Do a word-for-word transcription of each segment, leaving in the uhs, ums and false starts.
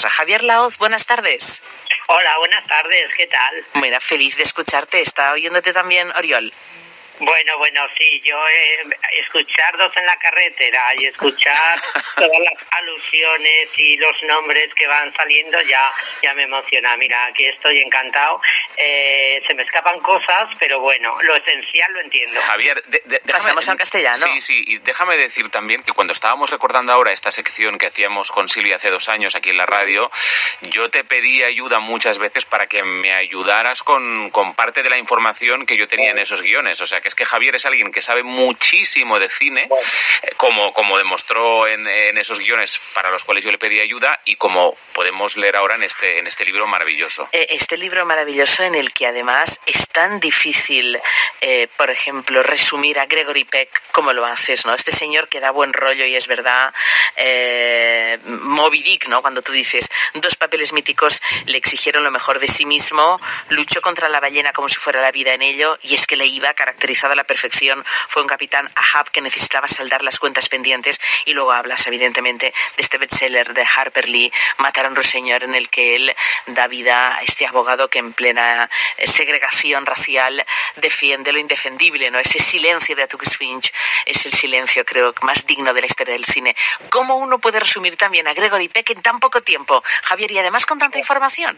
cosa. Javier Laoz, buenas tardes. Hola, buenas tardes, ¿qué tal? Mira, feliz de escucharte. ¿Está oyéndote también Oriol? Bueno, bueno, sí, yo eh, escuchar dos en la carretera y escuchar todas las alusiones y los nombres que van saliendo ya ya me emociona. Mira, aquí estoy encantado. Eh, se me escapan cosas, pero bueno, lo esencial lo entiendo. Javier, de, de, déjame, pasamos al castellano. Sí, sí, y déjame decir también que cuando estábamos recordando ahora esta sección que hacíamos con Silvia hace dos años aquí en la radio, yo te pedí ayuda muchas veces para que me ayudaras con, con parte de la información que yo tenía en esos guiones. O sea, que es que Javier es alguien que sabe muchísimo de cine, bueno. como, como demostró en, en esos guiones para los cuales yo le pedí ayuda y como podemos leer ahora en este, en este libro maravilloso. Este libro maravilloso en el que además es tan difícil, eh, por ejemplo, resumir a Gregory Peck como lo haces, ¿no? Este señor que da buen rollo y es verdad, eh, Moby Dick, ¿no? Cuando tú dices, dos papeles míticos le exigieron lo mejor de sí mismo, luchó contra la ballena como si fuera la vida en ello y es que le iba caracterizado a la perfección. Fue un capitán Ahab que necesitaba saldar las cuentas pendientes y luego hablas evidentemente de este bestseller de Harper Lee, Matar a un ruiseñor, en el que él da vida a este abogado que en plena segregación racial defiende lo indefendible, ¿no? Ese silencio de Atticus Finch es el silencio, creo, más digno de la historia del cine. ¿Cómo uno puede resumir también a Gregory Peck en tan poco tiempo, Javier, y además con tanta información?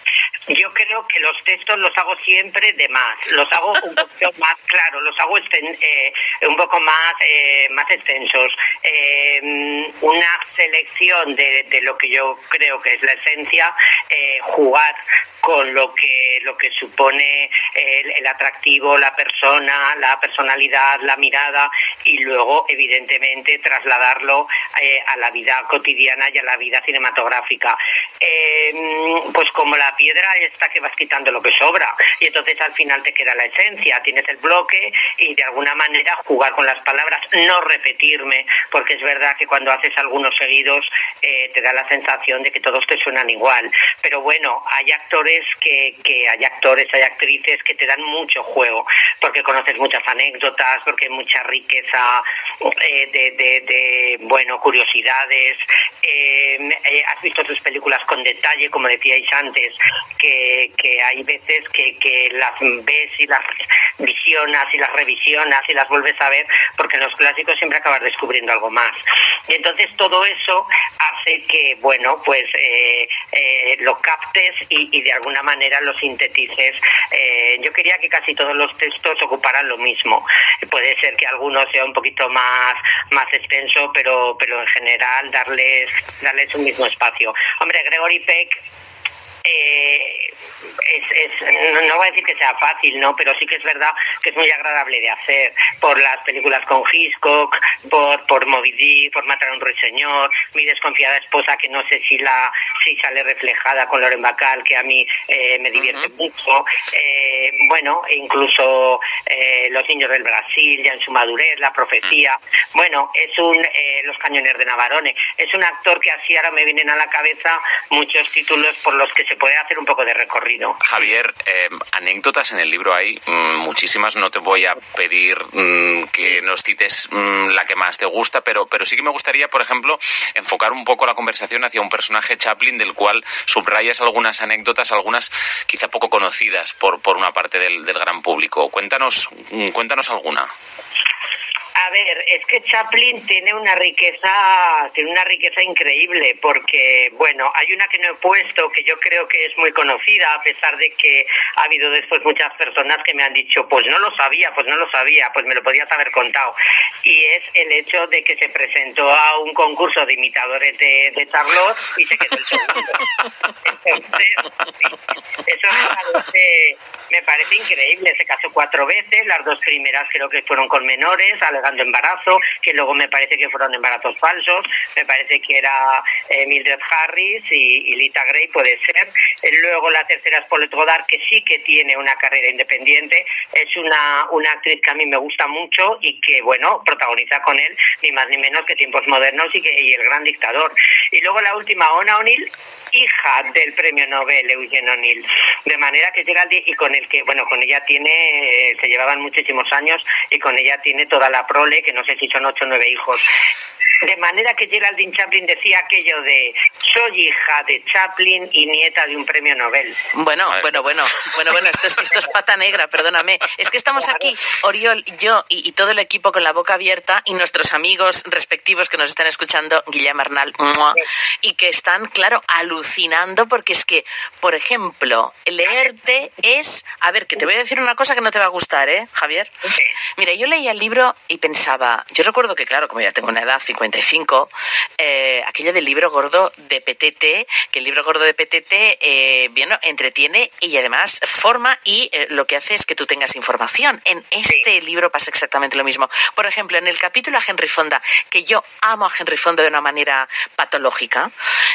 Yo creo que los textos los hago siempre de más, los hago un poquito más, claro, los hago esten, eh, un poco más eh, más extensos, eh, una selección de, de lo que yo creo que es la esencia, eh, jugar con lo que lo que supone el, el atractivo, la persona, la personalidad, la mirada y luego evidentemente trasladarlo eh, a la vida cotidiana y a la vida cinematográfica. Eh, pues como la piedra esta que vas quitando lo que sobra y entonces al final te queda la esencia, tienes el bloque y de alguna manera jugar con las palabras, no repetirme, porque es verdad que cuando haces algunos seguidos eh, te da la sensación de que todos te suenan igual, pero bueno, hay actores que, que hay actores, hay actrices que te dan mucho juego, porque conoces muchas anécdotas, porque hay mucha riqueza eh, de, de, de, bueno, curiosidades, eh, eh, has visto tus películas con detalle, como decíais antes, que, que hay veces que, que las ves y las visionas y las revisionas y las vuelves a ver, porque en los clásicos siempre acabas descubriendo algo más. Y entonces todo eso hace que, bueno, pues eh, eh, lo captes y, y de alguna manera lo sintetices. Eh, yo quería que casi todos los textos ocuparan lo mismo. Puede ser que alguno sea un poquito más, más extenso, pero, pero en general darles, darles un mismo espacio. Hombre, Gregory Peck Eh, es, es, no, no voy a decir que sea fácil, no, pero sí que es verdad que es muy agradable de hacer, por las películas con Hitchcock, por por Moby Dick, por Matar a un ruiseñor, Mi desconfiada esposa, que no sé si la si sale reflejada con Lauren Bacall, que a mí eh, me divierte uh-huh. mucho, eh, bueno, incluso eh, Los niños del Brasil, ya en su madurez, La profecía, uh-huh. bueno, es un eh, Los cañones de Navarone, es un actor que así ahora me vienen a la cabeza muchos títulos por los que se puede hacer un poco de recorrido. Javier, eh, anécdotas en el libro hay mmm, muchísimas, no te voy a pedir mmm, que nos cites mmm, la que más te gusta, pero, pero sí que me gustaría, por ejemplo, enfocar un poco la conversación hacia un personaje Chaplin del cual subrayas algunas anécdotas, algunas quizá poco conocidas por, por una parte del, del gran público. Cuéntanos, cuéntanos alguna. A ver, es que Chaplin tiene una riqueza, tiene una riqueza increíble, porque, bueno, hay una que no he puesto, que yo creo que es muy conocida, a pesar de que ha habido después muchas personas que me han dicho, pues no lo sabía, pues no lo sabía, pues me lo podías haber contado. Y es el hecho de que se presentó a un concurso de imitadores de, de Charlotte y se quedó el segundo. Entonces, eso me parece, me parece increíble. Se casó cuatro veces, las dos primeras creo que fueron con menores, alegando embarazo, que luego me parece que fueron embarazos falsos, me parece que era eh, Mildred Harris y, y Lita Grey, puede ser. Eh, luego la tercera es Paulette Goddard, que sí que tiene una carrera independiente, es una, una actriz que a mí me gusta mucho y que, bueno, protagoniza con él ni más ni menos que Tiempos modernos y, que, y El gran dictador. Y luego la última, Ona O'Neill, hija del premio Nobel Eugene O'Neill, de manera que llega el día, y con el que, bueno, con ella tiene, eh, se llevaban muchísimos años y con ella tiene toda la prole, que no sé si son ocho o nueve hijos. De manera que Geraldine Chaplin decía aquello de soy hija de Chaplin y nieta de un premio Nobel. Bueno, bueno, bueno, bueno, bueno, esto es, esto es pata negra, perdóname. Es que estamos aquí, Oriol, yo y, y todo el equipo con la boca abierta y nuestros amigos respectivos que nos están escuchando, Guillem Arnal, ¡mua! Y que están, claro, alucinando porque es que, por ejemplo, leerte es... A ver, que te voy a decir una cosa que no te va a gustar, ¿eh, Javier? Sí. Mira, yo leía el libro y pensaba... Yo recuerdo que, claro, como ya tengo una edad, cincuenta y cinco, eh, aquello del libro gordo de P T T, que el libro gordo de P T T, eh, bien, entretiene y además forma y eh, lo que hace es que tú tengas información. En este sí. libro pasa exactamente lo mismo. Por ejemplo, en el capítulo a Henry Fonda, que yo amo a Henry Fonda de una manera patológica,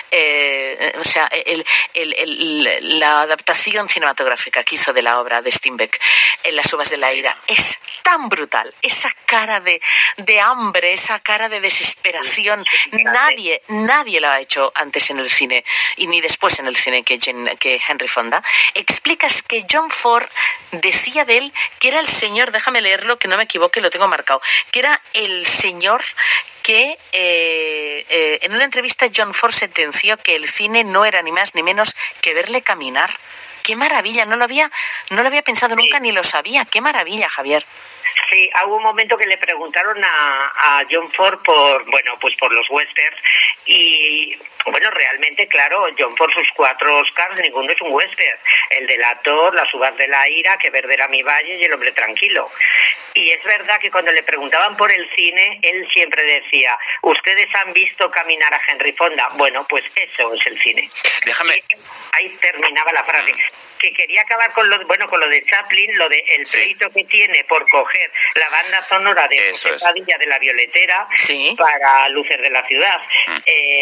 eh, o sea, el, el, el, la adaptación cinematográfica que hizo de la obra de Steinbeck, en Las uvas de la ira, es tan brutal. Esa cara de, de hambre, esa cara de desesperación, nadie, nadie lo ha hecho antes en el cine y ni después en el cine que, que Henry Fonda. Explicas que John Ford decía de él que era el señor, déjame leerlo, que no me equivoque, lo tengo marcado, que era el señor que eh, eh, en una entrevista John Ford sentenció que el cine no era ni más ni menos que verle caminar. ¡Qué maravilla! No lo había, no lo había pensado nunca, ni lo sabía. ¡Qué maravilla, Javier! Sí, hubo un momento que le preguntaron a, a John Ford por, bueno, pues por los westerns y, bueno, realmente, claro, John Ford, sus cuatro Oscars, ninguno es un western. El delator, Las uvas de la ira, Que verde era mi valle y El hombre tranquilo. Y es verdad que cuando le preguntaban por el cine, él siempre decía, ¿ustedes han visto caminar a Henry Fonda? Bueno, pues eso es el cine. Déjame... Y ahí terminaba la frase. Que quería acabar con lo, bueno, con lo de Chaplin, lo de el sí. pleito que tiene por coger la banda sonora de Eso José Padilla es. de La Violetera sí. para Luces de la Ciudad, mm.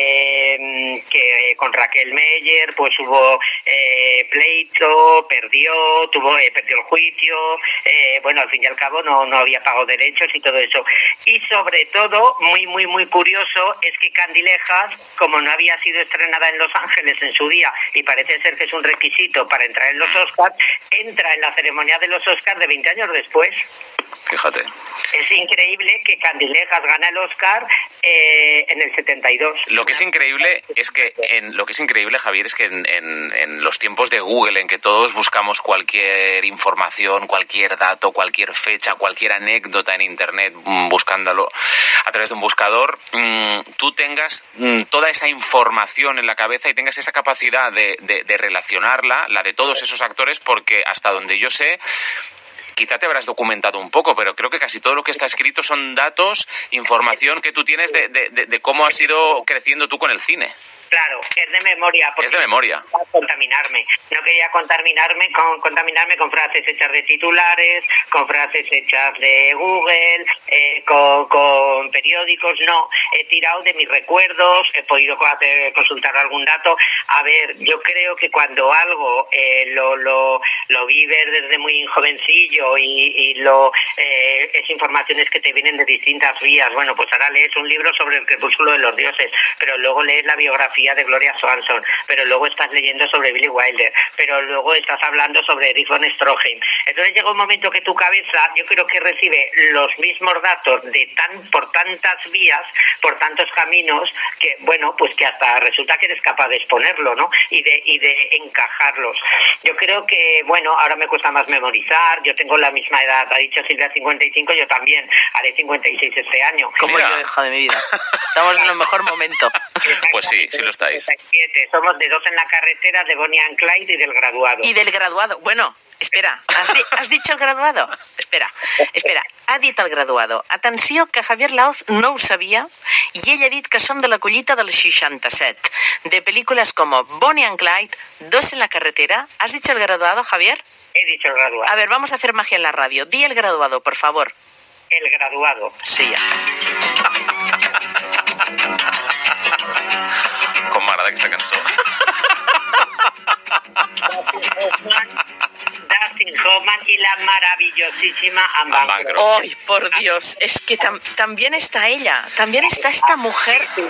eh, que con Raquel Meyer pues hubo eh, pleito, perdió, tuvo eh, perdió el juicio, eh, bueno, al fin y al cabo no, no había pagado derechos y todo eso. Y sobre todo, muy, muy, muy curioso, es que Candilejas, como no había sido estrenada en Los Ángeles en su día, y parece ser que es un requisito para entrar en los Oscars, entra en la ceremonia de los Oscars de veinte años después. Fíjate. Es increíble que Candilejas gana el Oscar eh, en el setenta y dos. Lo que es increíble es que en lo que es increíble, Javier, es que en, en, en los tiempos de Google, en que todos buscamos cualquier información, cualquier dato, cualquier fecha, cualquier anécdota en internet, buscándolo a través de un buscador, mmm, tú tengas mmm, toda esa información en la cabeza y tengas esa capacidad de, de, de relacionarla, la de todos esos actores, porque hasta donde yo sé, quizá te habrás documentado un poco, pero creo que casi todo lo que está escrito son datos, información que tú tienes de, de, de, de cómo has ido creciendo tú con el cine. Claro, es de memoria. Porque es de memoria. No quería contaminarme. No quería contaminarme con, contaminarme con frases hechas de titulares, con frases hechas de Google, eh, con, con periódicos. No, he tirado de mis recuerdos, he podido hacer, consultar algún dato. A ver, yo creo que cuando algo eh, lo, lo, lo vives desde muy jovencillo y, y lo eh, es informaciones que te vienen de distintas vías. Bueno, pues ahora lees un libro sobre el crepúsculo de los dioses, pero luego lees la biografía de Gloria Swanson, pero luego estás leyendo sobre Billy Wilder, pero luego estás hablando sobre Erich von Stroheim. Entonces llega un momento que tu cabeza, yo creo que recibe los mismos datos de tan por tantas vías, por tantos caminos, que bueno, pues que hasta resulta que eres capaz de exponerlo, ¿no? Y de, y de encajarlos. Yo creo que, bueno, ahora me cuesta más memorizar, yo tengo la misma edad, ha dicho Silvia cincuenta y cinco, yo también haré cincuenta y seis este año. Como yo, hija de mi vida. Estamos en el mejor momento. Pues sí, sí lo estáis. Somos de Dos en la carretera, de Bonnie and Clyde y del Graduado. Y del Graduado. Bueno, espera, has, di has dit el Graduado? Espera, espera, ha dit el Graduado. Atenció, que Javier Laoz no ho sabia i ell ha dit que són de la collita del seixanta-set, de pel·lícules como Bonnie and Clyde, Dos en la carretera. ¿Has dicho el Graduado, Javier? He dicho el Graduado. A ver, vamos a hacer magia en la radio. Di el Graduado, por favor. El Graduado. Sí, ya. Com m'agrada aquesta cançó. Dustin Hoffman y la maravillosísima Anne Bancroft. ¡Ay, por Dios! Es que tam también está ella, también está esta mujer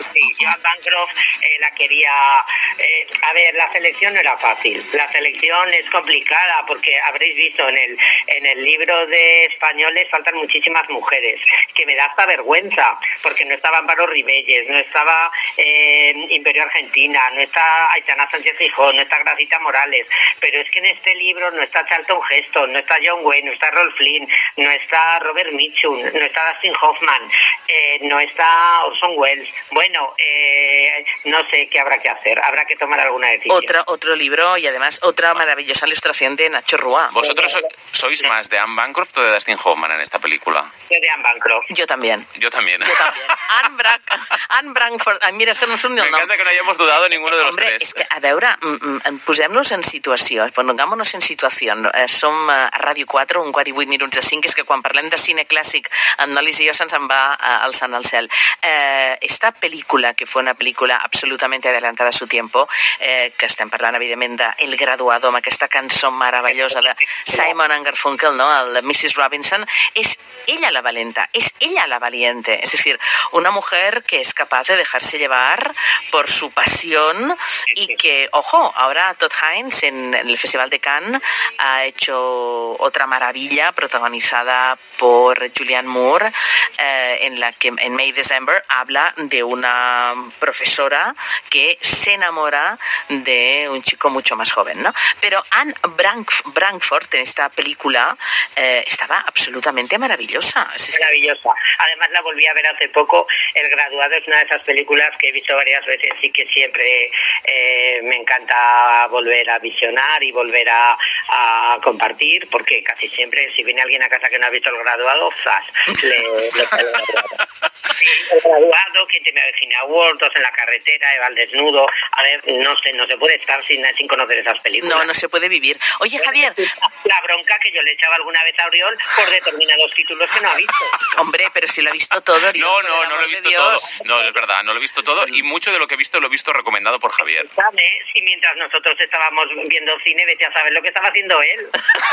Joan Bancroft eh, la quería... Eh, a ver, la selección no era fácil. La selección es complicada porque habréis visto en el en el libro de españoles faltan muchísimas mujeres, que me da hasta vergüenza, porque no estaba Amparo Ribelles, no estaba eh, Imperio Argentina, no está Aitana Sánchez Fijón, no está Gracita Morales, pero es que en este libro no está Charlton Heston, no está John Wayne, no está Rolf Flynn, no está Robert Mitchum, no está Dustin Hoffman, eh, no está Orson Welles. Bueno, eh, no sé qué habrá que hacer, habrá que tomar alguna decisión. Otro, otro libro y además otra maravillosa ilustración de Nacho Rúa. ¿Vosotros so, sois más de Anne Bancroft o de Dustin Hoffman en esta película? Yo de Anne Bancroft. Yo también. Yo también. Yo también. Anne, Bra Anne Bancroft. Ai, mira, és que no surt ni el Me nom. encanta que no hayamos dudado ninguno de los Hombre, tres. és que, a veure, posem-nos en situació, pongámonos en situació. Som a Ràdio quatre, un quart i vuit minuts a cinc, és que quan parlem de cine clàssic, en Nolis i jo se'ns en va alçant al cel. Eh, esta pel·lícula, que fue una pel·lícula absolutamente adelantada a su tiempo, eh, que estem parlant, evidentment, de El Graduado, amb aquesta cançó meravellosa de Simon and Garfunkel, ¿no? El missus Robinson, es ella la valenta, es ella la valiente, es decir, una mujer que es capaz de dejarse llevar por su pasión y que, ojo, ahora Todd Haynes en el Festival de Cannes ha hecho otra maravilla protagonizada por Julianne Moore, eh, en la que en May December habla de una profesora que se enamora de un chico mucho más joven, ¿no? Pero Anne Bancroft en esta película eh, estaba absolutamente maravillosa. Maravillosa. Además la volví a ver hace poco. El Graduado es una de esas películas que he visto varias veces y que siempre eh, me encanta volver a visionar y volver a, a compartir, porque casi siempre si viene alguien a casa que no ha visto El Graduado, ¡zas! Le, le, le, el Graduado. Sí, El Graduado, Quien teme a Virginia Woolf, Dos en la carretera, Eva al desnudo. A ver, no sé, no se puede estar sin, sin conocer esas películas. No, no se puede vivir. Oye, Javier... La bronca que yo le echaba alguna vez a Oriol por determinados títulos que no ha visto. Hombre, pero si lo ha visto todo, Oriol, No, no, no lo he visto todo. No, es verdad, no lo he visto todo y mucho de lo que he visto lo he visto recomendado por Javier. ¿Sabe? Si mientras nosotros estábamos viendo cine, vete a saber lo que estaba haciendo él.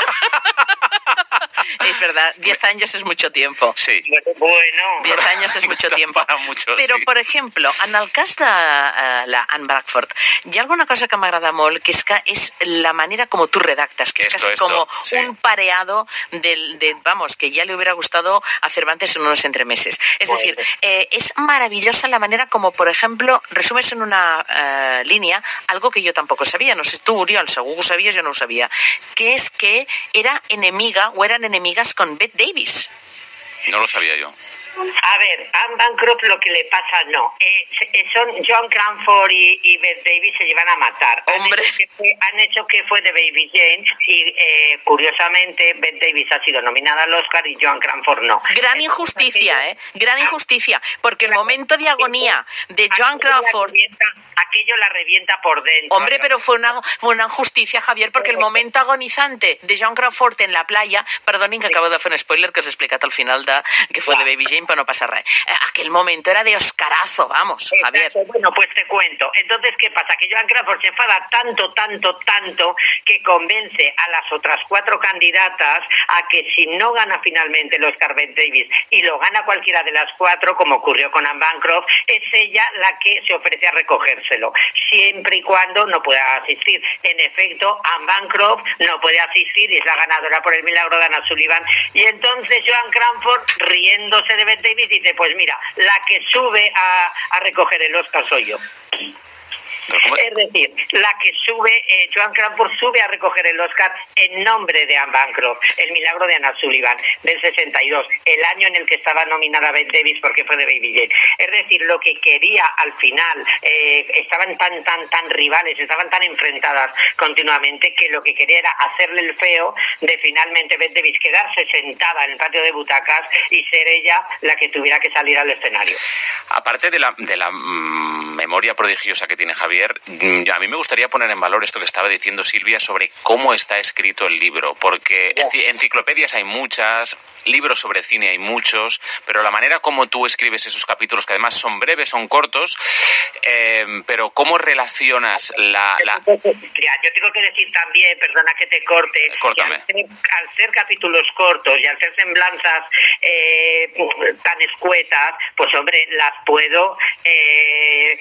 Es verdad, diez años es mucho tiempo. Sí. Bueno. diez años es mucho tiempo. Mucho, Però, sí. per exemple, en el cas de uh, la Anne Bancroft, hi ha alguna cosa que m'agrada molt, que és que és la manera como tú redactas, que esto, es casi esto, como sí. un pareado del, de, vamos, que ya le hubiera gustado a Cervantes en unos entremeses. Es bueno. decir, eh, es maravillosa la manera como, por ejemplo, resumes en una uh, línea algo que yo tampoco sabía, no sé tú, Oriol, segur que ho sabies, jo no ho sabia, que és que era enemiga o eran enemigas con Bette Davis. No lo sabía yo. A ver, Anne Bancroft lo que le pasa no. Eh, son Joan Crawford y, y Bette Davis se llevan a matar. Hombre. Han hecho que fue, han hecho que fue de Baby Jane y eh, curiosamente Bette Davis ha sido nominada al Oscar y Joan Crawford no. Gran injusticia, ¿eh? Gran injusticia, porque el momento de agonía de Joan Crawford... Aquello la revienta por dentro. Hombre, pero fue una, fue una injusticia, Javier, porque el momento agonizante de Joan Crawford en la playa, perdonin que acabo de fer un spoiler que us he explicat al final de, que fue de Baby Jane, però no passa res. Aquel momento era de Oscarazo, vamos, Javier. Exacto. Bueno, pues te cuento. Entonces, ¿qué pasa? Que Joan Crawford se enfada tanto, tanto, tanto que convence a las otras cuatro candidatas a que si no gana finalmente el Oscar Bette Davis y lo gana cualquiera de las cuatro, como ocurrió con Anne Bancroft, es ella la que se ofrece a recogérselo, siempre y cuando no pueda asistir. En efecto, Anne Bancroft no puede asistir y es la ganadora por El milagro de Anna Sullivan. Y entonces Joan Crawford, riéndose de Bette Davis, dice, pues mira, la que sube a, a recoger el Oscar soy yo. Es decir, la que sube, eh, Joan Crawford sube a recoger el Oscar en nombre de Anne Bancroft, El milagro de Anna Sullivan, del sesenta y dos, el año en el que estaba nominada Bette Davis porque fue de Baby Jane. Es decir, lo que quería al final, eh, estaban tan, tan, tan rivales, estaban tan enfrentadas continuamente que lo que quería era hacerle el feo de finalmente Bette Davis quedarse sentada en el patio de butacas y ser ella la que tuviera que salir al escenario. Aparte de la, de la mmm, memoria prodigiosa que tiene Javier, Javier, a mí me gustaría poner en valor esto que estaba diciendo Silvia sobre cómo está escrito el libro, porque enciclopedias hay muchas, libros sobre cine hay muchos, pero la manera como tú escribes esos capítulos, que además son breves, son cortos, eh, pero cómo relacionas la... la... Ya, yo tengo que decir también, perdona que te corte, Córtame. Al, ser, al ser capítulos cortos y al ser semblanzas eh, tan escuetas, pues hombre, las puedo eh,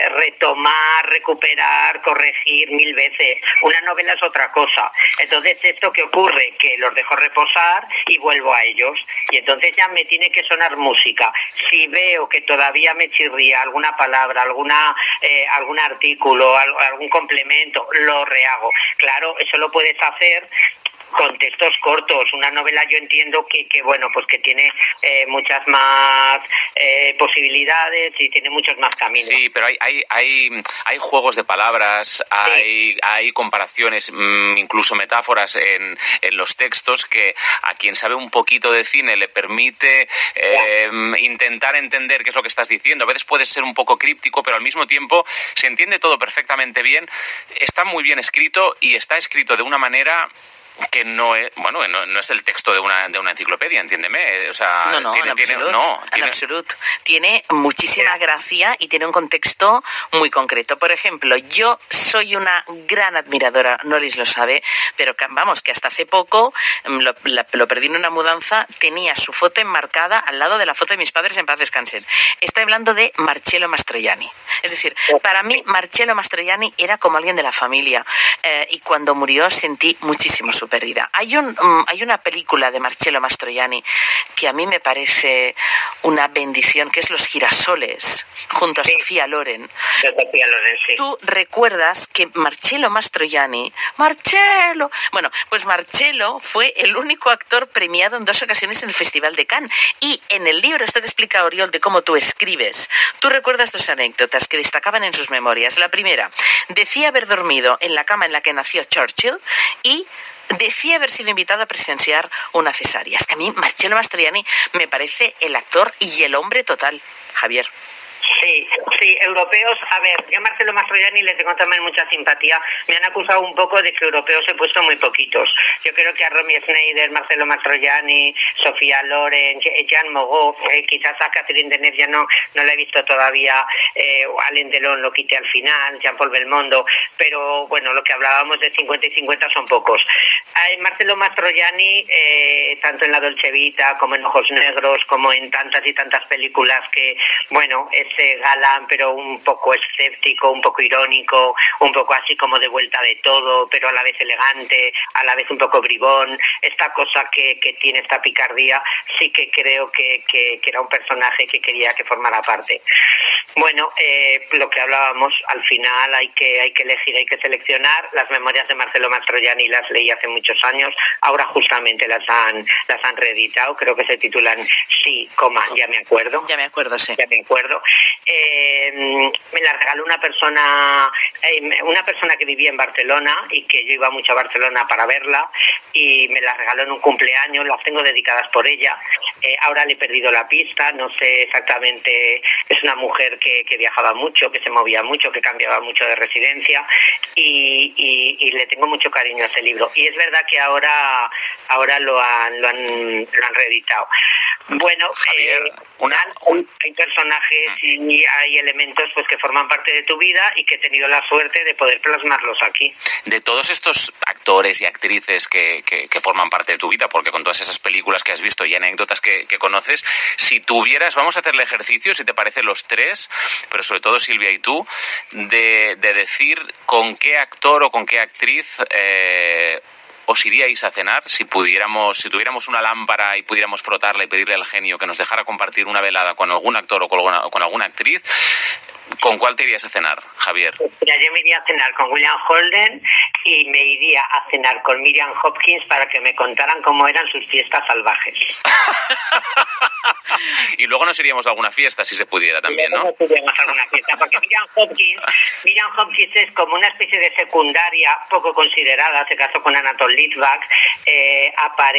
retomar, recuperar, corregir mil veces. Una novela es otra cosa. Entonces, ¿esto qué ocurre? Que los dejo reposar y vuelvo a ellos. Y entonces ya me tiene que sonar música. Si veo que todavía me chirría alguna palabra, alguna eh, algún artículo, algún complemento, lo rehago. Claro, eso lo puedes hacer con textos cortos. Una novela yo entiendo que, que bueno, pues que tiene eh, muchas más eh, posibilidades y tiene muchos más caminos. Sí, pero hay hay hay, hay juegos de palabras, hay, sí. hay comparaciones, incluso metáforas en, en los textos que a quien sabe un poquito de cine le permite eh, intentar entender qué es lo que estás diciendo. A veces puede ser un poco críptico, pero al mismo tiempo se entiende todo perfectamente bien. Está muy bien escrito y está escrito de una manera que no es, bueno, no, no es el texto de una de una enciclopedia, entiéndeme, o sea, no, no, tiene, en tiene, absolut, no, en tiene... absolut. Tiene muchísima gracia y tiene un contexto muy concreto. Por ejemplo, yo soy una gran admiradora, Noris lo sabe, pero que, vamos, que hasta hace poco lo, la, lo perdí en una mudanza, tenía su foto enmarcada al lado de la foto de mis padres, en paz descansen. Estoy hablando de Marcello Mastroianni. Es decir, para mí Marcello Mastroianni era como alguien de la familia, eh, y cuando murió sentí muchísimo su pérdida. Hay, un, um, hay una película de Marcello Mastroianni que a mí me parece una bendición, que es Los girasoles, junto a sí. Sofía Loren. Sofía Loren, sí. Tú recuerdas que Marcello Mastroianni, Marcello, bueno, pues Marcello fue el único actor premiado en dos ocasiones en el Festival de Cannes. Y en el libro esto que explica Oriol de cómo tú escribes, tú recuerdas dos anécdotas que destacaban en sus memorias. La primera, decía haber dormido en la cama en la que nació Churchill y decía haber sido invitado a presenciar una cesárea. Es que a mí Marcello Mastroianni me parece el actor y el hombre total, Javier. Sí, sí, europeos, a ver, yo a Marcello Mastroianni le tengo también mucha simpatía. Me han acusado un poco de que europeos he puesto muy poquitos. Yo creo que a Romy Schneider, Marcello Mastroianni, Sofía Loren, Jean Moreau, eh, quizás a Catherine Deneuve ya no, no la he visto todavía, eh, Alain Delon lo quité al final, Jean-Paul Belmondo, pero bueno, lo que hablábamos de cincuenta y cincuenta son pocos. Eh, Marcello Mastroianni, eh, tanto en La Dolce Vita como en Ojos Negros, como en tantas y tantas películas que, bueno, ese galán pero un poco escéptico, un poco irónico, un poco así como de vuelta de todo, pero a la vez elegante, a la vez un poco bribón, esta cosa que, que tiene esta picardía, sí que creo que, que, que era un personaje que quería que formara parte. Bueno, eh, lo que hablábamos, al final hay que, hay que elegir, hay que seleccionar. Las memorias de Marcello Mastroianni las leí hace muchos años, ahora justamente las han, las han reeditado, creo que se titulan Sí, coma, ya me acuerdo. Ya me acuerdo, sí. Ya me acuerdo. Eh, me la regaló una persona, eh, una persona que vivía en Barcelona y que yo iba mucho a Barcelona para verla y me la regaló en un cumpleaños, las tengo dedicadas por ella. Eh, ahora le he perdido la pista, no sé exactamente, es una mujer que, que viajaba mucho, que se movía mucho, que cambiaba mucho de residencia y, y, y le tengo mucho cariño a ese libro. Y es verdad que ahora, ahora lo han, lo han, lo han reeditado. Bueno, Javier, eh, una, un... hay personajes y hay elementos pues que forman parte de tu vida y que he tenido la suerte de poder plasmarlos aquí. De todos estos actores y actrices que, que, que forman parte de tu vida, porque con todas esas películas que has visto y anécdotas que, que conoces, si tuvieras, vamos a hacer el ejercicio, si te parece los tres, pero sobre todo Silvia y tú, de, de decir con qué actor o con qué actriz eh, os iríais a cenar si pudiéramos, si tuviéramos una lámpara y pudiéramos frotarla y pedirle al genio que nos dejara compartir una velada con algún actor o con alguna, con alguna actriz. ¿Con cuál te irías a cenar, Javier? Ya yo me iría a cenar con William Holden y me iría a cenar con Miriam Hopkins para que me contaran cómo eran sus fiestas salvajes. Y luego nos iríamos a alguna fiesta, si se pudiera también, ¿no? Nos iríamos a alguna fiesta, porque Miriam Hopkins, Miriam Hopkins es como una especie de secundaria poco considerada, se casó con Anatole Litvak, eh,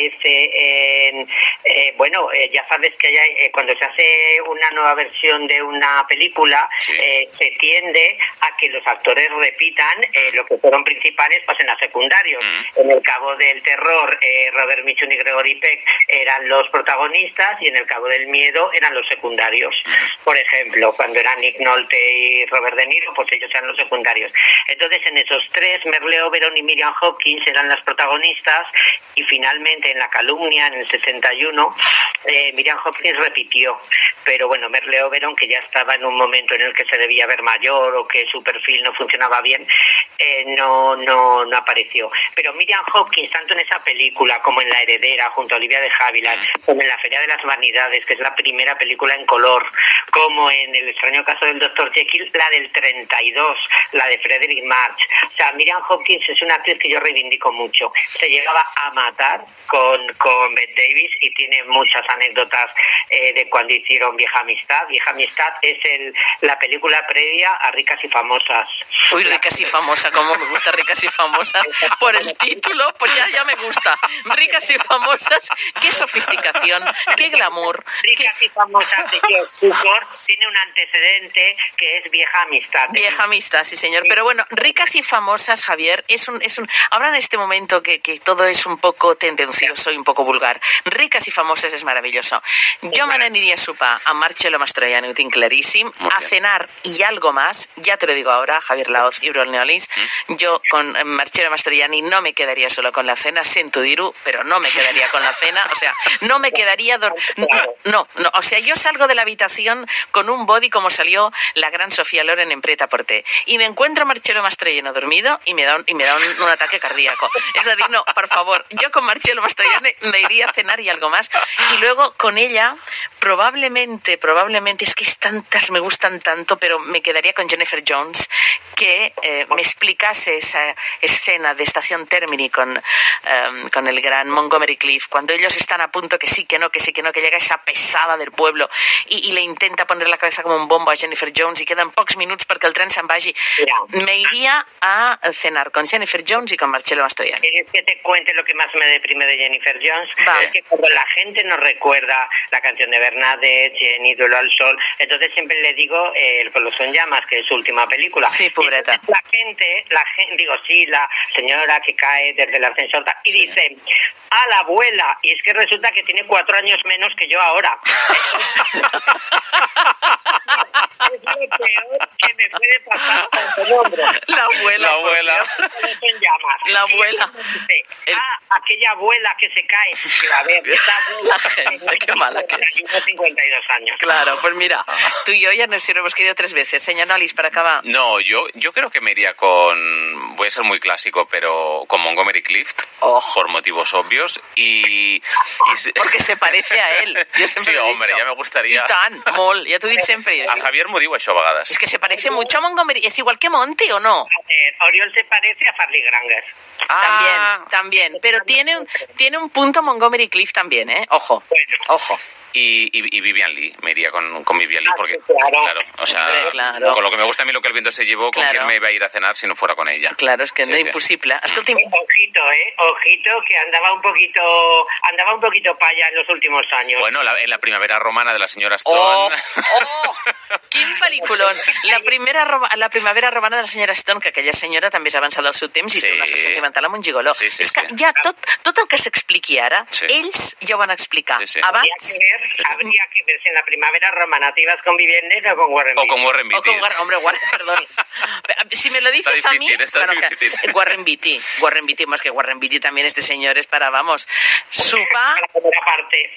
aparece en... Eh, bueno, eh, ya sabes que ella, eh, cuando se hace una nueva versión de una película, sí. eh, se tiende a que los actores repitan eh, lo que fueron principales, pues en las secundarios. Mm. En El Cabo del Terror, eh, Robert Mitchum y Gregory Peck eran los protagonistas, y en El Cabo del Miedo eran los secundarios. Mm. Por ejemplo, cuando eran Nick Nolte y Robert De Niro, pues ellos eran los secundarios. Entonces, en esos tres, Merle Oberon y Miriam Hopkins eran las protagonistas, y finalmente en La Calumnia, en el sesenta y uno, eh, Miriam Hopkins repitió. Pero bueno, Merle Oberon, que ya estaba en un momento en el que se debía ver mayor o que su perfil no funcionaba bien, eh, no, no, no apareció. Pero Miriam Hopkins, tanto en esa película como en La Heredera, junto a Olivia de Havilland, mm. como en La Feria de las Vanidades, que es la primera película en color, como en El extraño caso del doctor Jekyll, la del treinta y dos, la de Frederick March. O sea, Miriam Hopkins es una actriz que yo reivindico mucho. Se llegaba a matar con, con Bette Davis, y tiene muchas anécdotas eh, de cuando hicieron Vieja Amistad. Vieja Amistad es el, la película previa a Ricas y Famosas. Uy, Ricas y Famosas, cómo me gusta Ricas y Famosas. Por el título, pues ya, ya me gusta. Ricas y Famosas, qué sofisticación, qué glamour. Ricas y Famosas de George Cukor tiene un antecedente que es Vieja Amistad. Vieja Amistad, sí señor. Pero bueno, Ricas y Famosas, Javier, es un, es un... ahora en este momento que, que todo es un poco tendencioso y un poco vulgar, Ricas i Famoses és maravilloso. Jo me n'aniria a sopar amb Marcello Mastroianni, ho tinc claríssim, a cenar y algo más, ya te lo digo ahora, Javier Laoz y Brol Neolis, ¿Mm? Yo con Marcello Mastroianni no me quedaría solo con la cena, sento dir-ho, pero no me quedaría con la cena, o sea, no me quedaría... Dor... No, no, o sea, yo salgo de la habitación con un body como salió la gran Sofía Loren en Preta Porter, y me encuentro a Marcello Mastroianni dormido y me da un, y me da un, un ataque cardíaco. Es decir, no, por favor, yo con Marcello Mastroianni me iría a cenar y algo más, y luego con ella probablemente, probablemente, es que es tantas, me gustan tanto, pero me quedaría con Jennifer Jones, que eh, me explicase esa escena de Estación Termini con, um, con el gran Montgomery Clift, cuando ellos están a punto que sí, que no, que sí, que no, que llega esa pesada del pueblo y, y le intenta poner la cabeza como un bombo a Jennifer Jones y quedan pocs minuts perquè el tren se'n vagi. Me iría a cenar con Jennifer Jones y con Marcello Mastroianni. ¿Quieres que te cuente lo que más me deprime de Jennifer Jones? Va. Es que cuando la gente no recuerda la canción de Bernadette, Jenny, Duelo al Sol, entonces siempre le digo eh, El pueblo son llamas, que es su última película. Sí, pobreta. La gente, la gente, digo, sí, la señora que cae desde el ascensor y sí. dice, a la abuela, y es que resulta que tiene cuatro años menos que yo ahora. Es lo peor que me puede pasar con el hombro. La abuela. La abuela. Son llamas. La abuela. Dice, ah, aquella abuela que se cae. Pero a ver, esta abuela... La gente, qué mala que es. Tengo cincuenta y dos años. Claro, pues mira, tú y yo ya nos hemos quedado tres veces. Señor Nolis, para acabar. No, yo, yo creo que me iría con... Voy a ser muy clásico, pero con Montgomery Clift, oh. por motivos obvios. Y, y... Porque se parece a él. Yo sí, hombre, dicho. ya me gustaría... I tant, molt, ja t'ho he dit sempre. A Javier m'ho diu això a vegades. Es que se parece mucho a Montgomery. ¿Es igual que Monty o no? A ver, Oriol se parece a Farley Granger. Ah. También, también. Pero tiene un, tiene un punto Montgomery Clift también, ¿eh? Ojo, bueno. ojo. Y, y, y Vivian Lee, me iría con, con Vivian Lee porque, ah, claro. claro, o sea, Hombre, claro. con lo que me gusta a mí lo que el viento se llevó, ¿con claro. quién me iba a ir a cenar si no fuera con ella? Claro, es que sí, no es sí. imposible. Escolti... Ojito, eh, ojito, que andaba un poquito, andaba un poquito paya en los últimos años. Bueno, la, en La primavera romana de la señora Stone. Oh, oh, quin pel·lículon. La, primera, la primavera romana de la senyora Stone, que aquella senyora també és avançada al seu temps i sí. té una fe sentimental amb un gigoló. Sí, sí, és que sí. ja tot, tot el que s'expliqui ara, sí. ells ja ho van explicar. Sí, sí. Abans... Habría que ver, habría que ver si en la primavera romana te ibas con Vivian Leigh o con Warren Beatty. O con Warren Beatty. O con Warren, hombre, Warren, perdón. Si me lo dices está a difícil, mí, está claro difícil. Que, Warren Beatty, Warren Beatty, más que Warren Beatty también este señor es para, vamos, supa... Para comer aparte.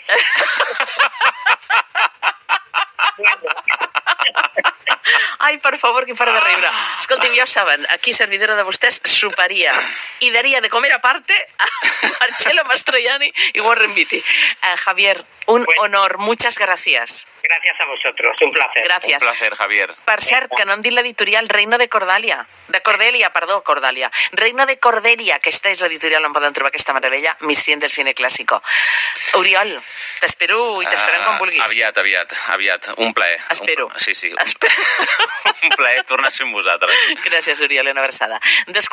Ai, per favor, que para de riure. Escolti'm, ja ho saben, aquí servidora de vostès soparia i daria de comer aparte a Marcelo Mastroianni y Warren Beatty. Uh, Javier, un bueno. honor, muchas gracias. Gracias a vosotros, un placer. Gràcies. Un placer, Javier. Per cert, que no hem dit l'editorial Reino de Cordalia. De Cordelia, perdó, Cordalia. Reino de Cordelia, aquesta és l'editorial on poden trobar aquesta meravella, Missient del cine clàssico. Oriol, t'espero i t'esperem quan vulguis. Uh, aviat, aviat, aviat. Un plaer. Espero. Un... Sí, sí. Espero. Un plaer tornar a ser amb vosaltres. Gràcies, Oriol, una abraçada. Dos